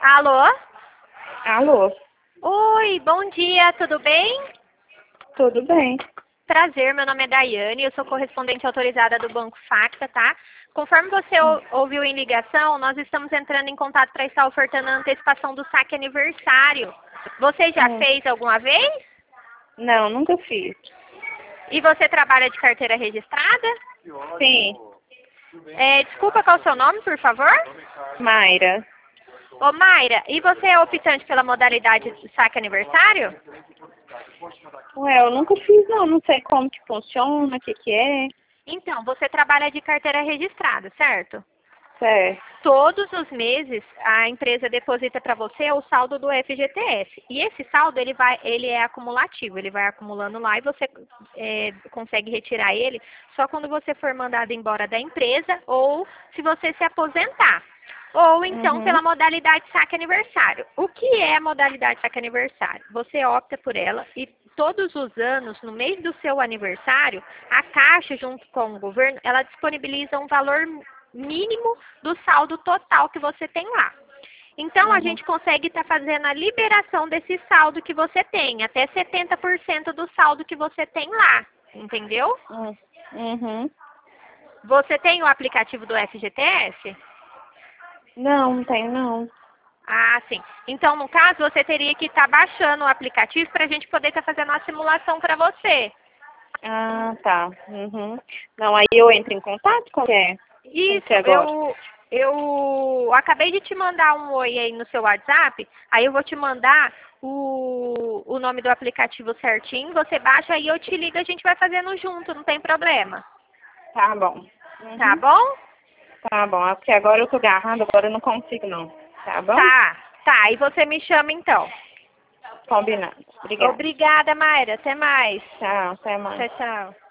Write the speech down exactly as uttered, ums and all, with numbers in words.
Alô? Alô? Oi, bom dia, tudo bem? Tudo bem. Prazer, meu nome é Daiane, eu sou correspondente autorizada do Banco Facta, tá? Conforme você ou- ouviu em ligação, nós estamos entrando em contato para estar ofertando a antecipação do saque aniversário. Você já Hum. fez alguma vez? Não, nunca fiz. E você trabalha de carteira registrada? Sim. É, desculpa, qual é o seu nome, por favor? Mayra. Ô, Mayra, e você é optante pela modalidade de saque aniversário? Ué, eu nunca fiz não, não sei como que funciona, o que que é. Então, você trabalha de carteira registrada, certo? Certo. Todos os meses a empresa deposita para você o saldo do F G T S. E esse saldo ele vai, ele é acumulativo, ele vai acumulando lá e você é, consegue retirar ele só quando você for mandado embora da empresa ou se você se aposentar. Ou então Uhum. pela modalidade saque aniversário. O que é a modalidade saque aniversário? Você opta por ela e todos os anos, no mês do seu aniversário, a Caixa, junto com o governo, ela disponibiliza um valor mínimo do saldo total que você tem lá. Então, a Uhum. gente consegue estar fazendo a liberação desse saldo que você tem, até setenta por cento do saldo que você tem lá, entendeu? Hum. Uhum. Você tem o aplicativo do F G T S? Não, não tenho não. Ah, sim. Então, no caso, você teria que estar baixando o aplicativo para a gente poder estar fazendo uma simulação para você. Ah, tá. Uhum. Não, aí eu entro em contato com quem? Com Isso, você agora. eu, eu acabei de te mandar um oi aí no seu WhatsApp, aí eu vou te mandar o, o nome do aplicativo certinho, você baixa e eu te ligo, a gente vai fazendo junto, não tem problema. Tá bom. Tá Uhum. bom? Tá bom, é porque agora eu tô agarrando, agora eu não consigo não. Tá bom? Tá, tá, e você me chama então. Combinado. Obrigada. Obrigada, Mayra, até mais. Tchau, até mais. Tchau, tchau.